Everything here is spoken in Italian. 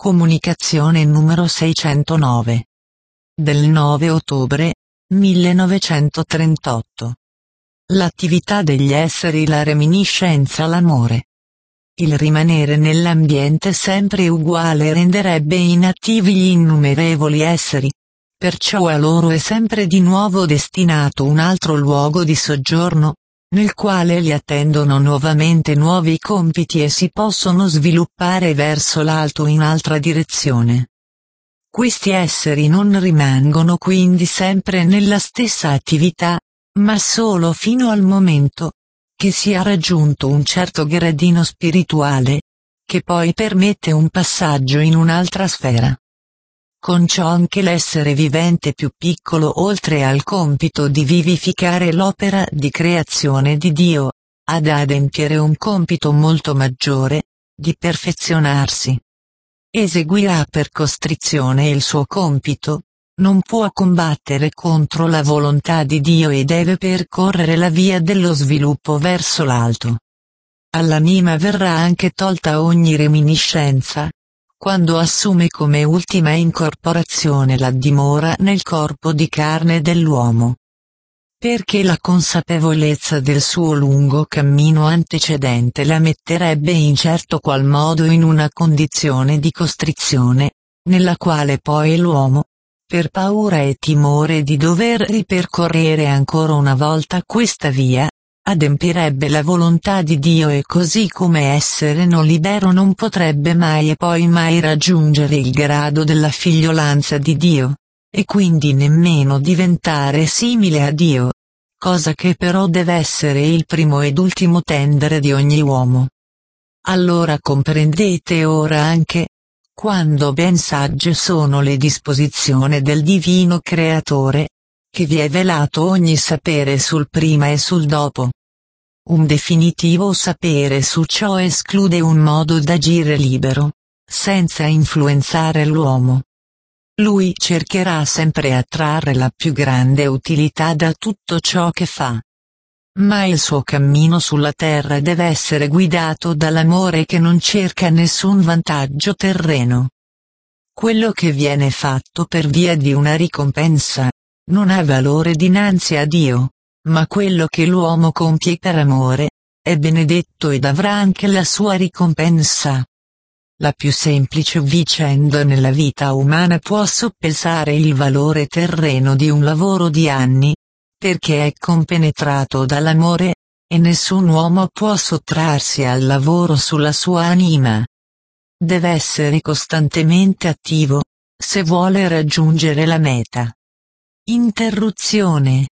Comunicazione numero 609. Del 9 ottobre 1938. L'attività degli esseri, la reminiscenza, l'amore. Il rimanere nell'ambiente sempre uguale renderebbe inattivi gli innumerevoli esseri. Perciò a loro è sempre di nuovo destinato un altro luogo di soggiorno, nel quale li attendono nuovamente nuovi compiti e si possono sviluppare verso l'alto in altra direzione. Questi esseri non rimangono quindi sempre nella stessa attività, ma solo fino al momento che si è raggiunto un certo gradino spirituale, che poi permette un passaggio in un'altra sfera. Con ciò anche l'essere vivente più piccolo, oltre al compito di vivificare l'opera di creazione di Dio, ha da adempiere un compito molto maggiore, di perfezionarsi. Eseguirà per costrizione il suo compito, non può combattere contro la volontà di Dio e deve percorrere la via dello sviluppo verso l'alto. All'anima verrà anche tolta ogni reminiscenza, quando assume come ultima incorporazione la dimora nel corpo di carne dell'uomo. Perché la consapevolezza del suo lungo cammino antecedente la metterebbe in certo qual modo in una condizione di costrizione, nella quale poi l'uomo, per paura e timore di dover ripercorrere ancora una volta questa via, adempirebbe la volontà di Dio e così come essere non libero non potrebbe mai e poi mai raggiungere il grado della figliolanza di Dio, e quindi nemmeno diventare simile a Dio, cosa che però deve essere il primo ed ultimo tendere di ogni uomo. Allora comprendete ora anche quando ben sagge sono le disposizioni del Divino Creatore, che vi è velato ogni sapere sul prima e sul dopo. Un definitivo sapere su ciò esclude un modo d'agire libero, senza influenzare l'uomo. Lui cercherà sempre a trarre la più grande utilità da tutto ciò che fa. Ma il suo cammino sulla terra deve essere guidato dall'amore che non cerca nessun vantaggio terreno. Quello che viene fatto per via di una ricompensa non ha valore dinanzi a Dio, ma quello che l'uomo compie per amore è benedetto ed avrà anche la sua ricompensa. La più semplice vicenda nella vita umana può soppesare il valore terreno di un lavoro di anni, perché è compenetrato dall'amore, e nessun uomo può sottrarsi al lavoro sulla sua anima. Deve essere costantemente attivo, se vuole raggiungere la meta. Interruzione.